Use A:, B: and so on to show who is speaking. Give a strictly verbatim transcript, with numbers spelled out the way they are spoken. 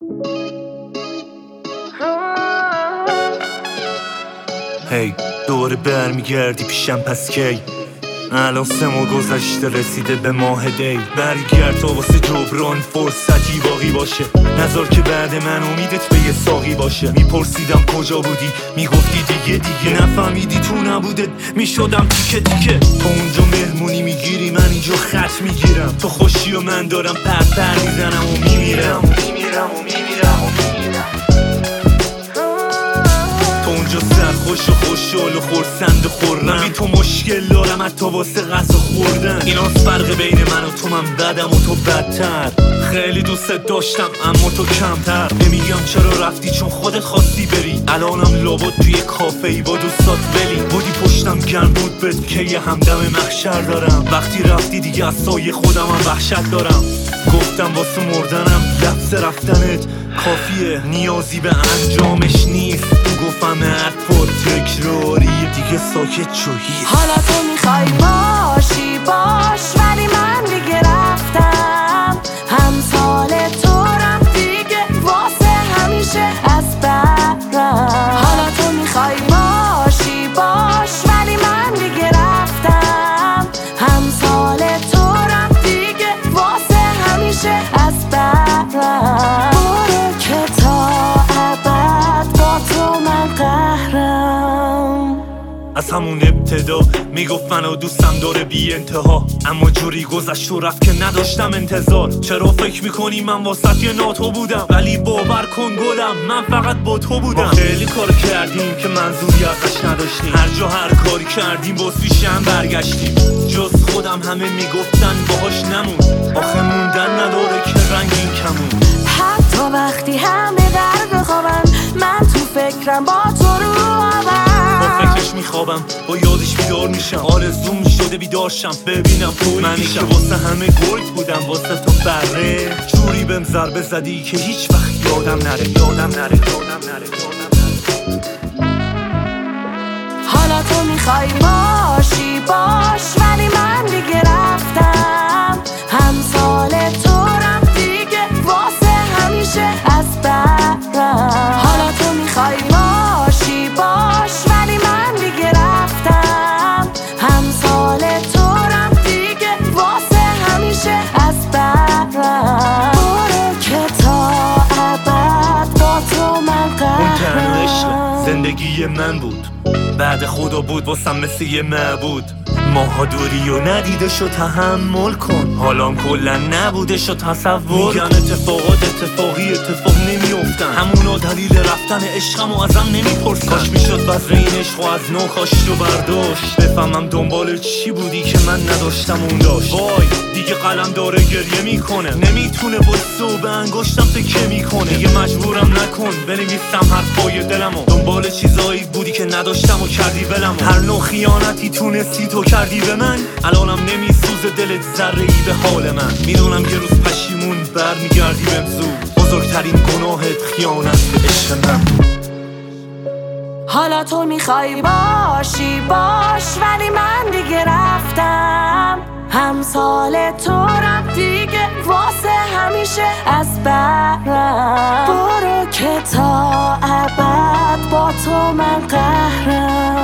A: هی دوره برمیگردی پیشم پس کی؟ الان سه ماه گذشته رسیده به ماه دی. برگرد تا واسه جبران فرصتی باقی باشه، نذار که بعد من امیدت به یه ساقی باشه. میپرسیدم کجا بودی، میگفتی دیگه دیگه نفهمیدی تو نبودت میشدم تیکه تیکه. تو اونجا مهمونی میگیری من اینجا خط میگیرم، تو خوشی و من دارم پر پر میزنم و میمیرم و میمیرم و میمیرم و میمیرم. اونجا سرخوش و خوشحال و خورسند و خورم، بی تو مشکل دارم حتی واسه غذا خوردن. ایناست فرق بین من و تو، من بدم و تو بدتر. خیلی دوست داشتم اما تو کمتر. نمیگم چرا رفتی چون خودت خواستی بری، الانم لابد توی کافه ای با دوستات ولی بودی پشتم گرم بود بد که یه همدم محشر دارم. وقتی رفتی دیگه از سایه خودم هم وحشت دارم. گفتم واسه مردنم لفظ رفتنت کافیه، نیازی به انجامش نیست. گفتم حرفا تکراری دیگه ساکت شو هیچ.
B: حالا تو میخوای باشی باش ولی من دیگه رفتم. همسال تو رم دیگه واسه همیشه از برم. حالا تو میخوای باشی باش ولی من دیگه رفتم. همسال تو رم دیگه واسه همیشه از برم. برو که تا ابد با تو من قهرم.
A: از همون ابتدا میگفت منو دوستم داره بی انتها، اما جوری گذشت و رفت که نداشتم انتظار. چرا فکر میکنی من واسط یه ناتو بودم؟ ولی باور کن گلم من فقط با تو بودم. ما خیلی کار کردیم که منظوری ازش نداشتیم، هر جا هر کاری کردیم باز پیش هم برگشتیم. جز خودم همه میگفتن باهاش نمون، آخه موندن نداره که رنگین کمون.
B: حتی وقتی همه در بخوابن من تو فکرم با تو رو آبم.
A: با فکرش میخوابم با یادش بیدار میشم، آرزوم شده بیدارشم ببینم توی منی که واسه همه گرگ بودم واسه تو بره. جوری بهم ضربه زدی که هیچ وقت یادم نره یادم نره یادم نره یادم نره.
B: حالا تو میخوای باشی باش ولی من دیگه رفتم. همسال تو رم دیگه واسه همیشه از برم. حالا تو میخوای باشی باش ولی من دیگه رفتم. همسال تو رم دیگه واسه همیشه از برم. برو که تا ابد با تو من قهرم.
A: زندگی من بود بعد خدا بود واسم مثل یه معبود. ماها دوری و ندیده شو تحمل کن، حالام کلا نبوده شو تصور. میگن اتفاقات اتفاقی اتفاق نمیافتن، همونا دلیل رفتن عشقم و ازم نمیپرسن. کاش میشد بذر این عشق و از نو کاشت و برداشت، بفهمم دنبال چی بودی که من نداشتم اون داشت. وای دیگه قلم داره گریه میکنه، نمیتونه بایسته و به انگشتم تکه میکنه. دیگه مجبورم نکن بنویسم حرفای دلمو، دنبال چیزایی بودی که نداشتم و کردی ولمو. هر نوع خیانتی تونستی تو کردی به من، الانم نمیسوزه دلت ذره ای به حال من. میدونم یه روز پشیمون برمیگردی بهم زود، بزرگترین گناهت خیانت به عشق من.
B: حالا تو میخوای باشی باش ولی من دیگه رفتم. همسال تو رم دیگه واسه همیشه از برم. برو که تا ابد با تو من قهرم.